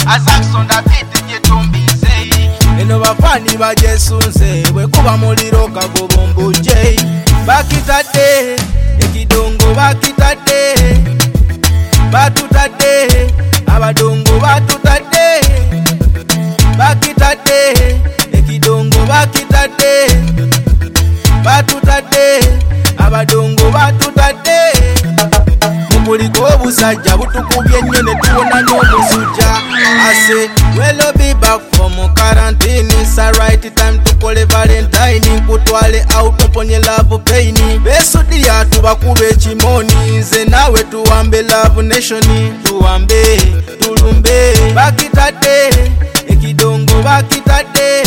Asaxon David Yetombize eno bafani bajesunze bwekuba muliro kagobombuje bakitadde ekidongo bakitadde batutadde abadongo batutadde bakitadde ekidongo bakitadde batutadde abadongo batutadde mukuliko obusajja butukubye nnyo ne tuwona n'omusujja ase we'll be back from quarantine. It's a right time to call a Valentine. Nkutwale out mponye love pain. Besudia tubakube chimoni. Nze nawe tuwambe love nation. Tuwambe, tulumbe. Bakitade, ekidongo bakitade.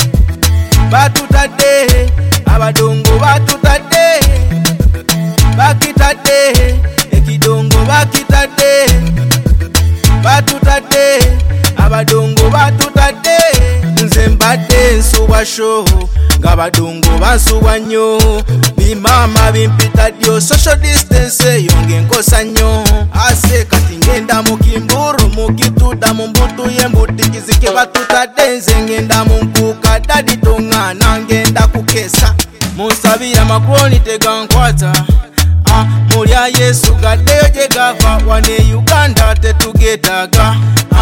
Batutade, abadongo batutade. Bakitade, ekidongo bakitade. Batutade, abadongo batutadde. Nze mbadde nsuubwa show ng'abadongo bansuubwa nnyo. Bimama bimpita ddyo social distance eyo ng'enkosa nnyo. Ase kati ngenda mu Kimburu mukituda mu mbutu y'embutikizike batutadde. Nze ngenda mu nkuuka dadi toŋŋaana ngenda kukeesa. Munsabira makroni tegankwata. Mulya Yesu gaddeyo gye gava wane Uganda tetugeetaaga.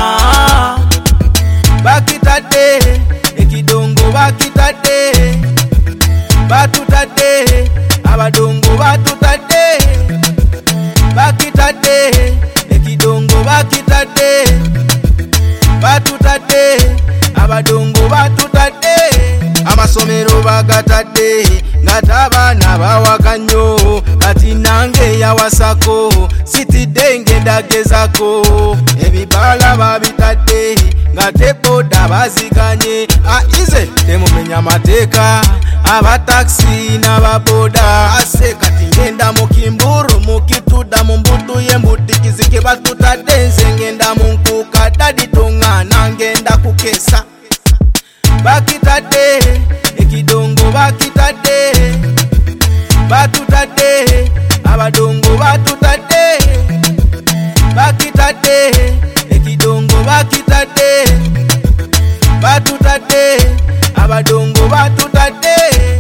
Bakitadde ekidongo bakitadde batutadde abadongo batutadde bakitadde ekidongo bakitadde batutadde abadongo batutadde amasomero bagatadde ngate abaana bawaka nnyo kati nange yawasako sitidde ngendagezako ebibala babitadde ngate boda baziganye aize temumenya mateeka abataxi n'ababoda ase kati ngenda mu Kimburu mukituda mu mbutu y'embutikizike batutadde. Nze ngenda mu nkuuka dadi toŋŋaana ngenda kukeesa. Bakitadde ekidongo bakitadde batutadde abadongo batutadde bakitadde ekidongo bakitadde batutadde abadongo batutadde.